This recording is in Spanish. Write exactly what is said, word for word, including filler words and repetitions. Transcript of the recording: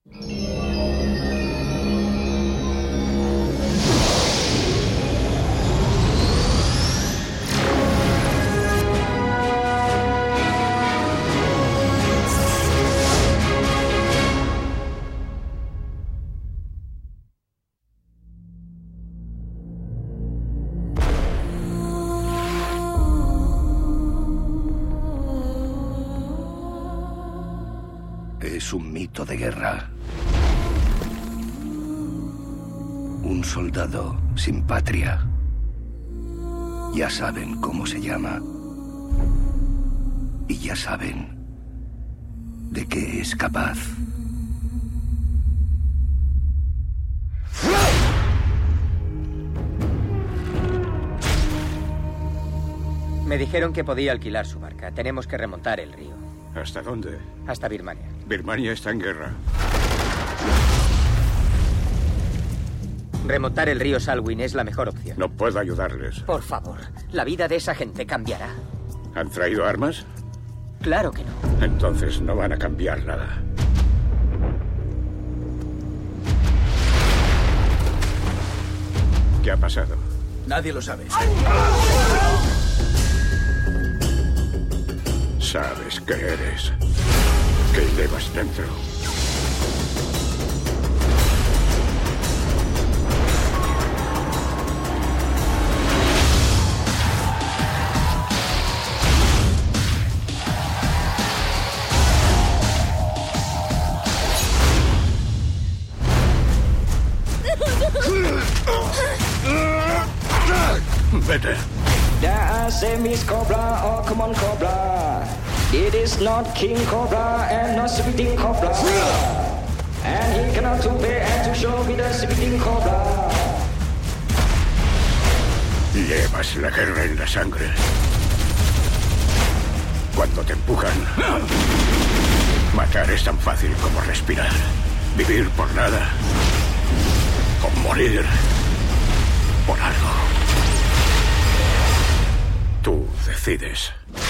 Es un mito de guerra. Un soldado sin patria. Ya saben cómo se llama. Y ya saben de qué es capaz. Me dijeron que podía alquilar su barca. Tenemos que remontar el río. ¿Hasta dónde? Hasta Birmania. Birmania está en guerra. Remontar el río Salween es la mejor opción. No puedo ayudarles. Por favor, la vida de esa gente cambiará. ¿Han traído armas? Claro que no. Entonces no van a cambiar nada. ¿Qué ha pasado? Nadie lo sabe. Sabes qué eres. ¿Qué llevas dentro? Vete. There are Miss Cobra or Common Cobra. It is not King Cobra and not Spitting Cobra. And he cannot obey and to show me the Spitting Cobra. Llevas la guerra en la sangre. Cuando te empujan, matar es tan fácil como respirar. Vivir por nada. O morir por algo. Tú decides.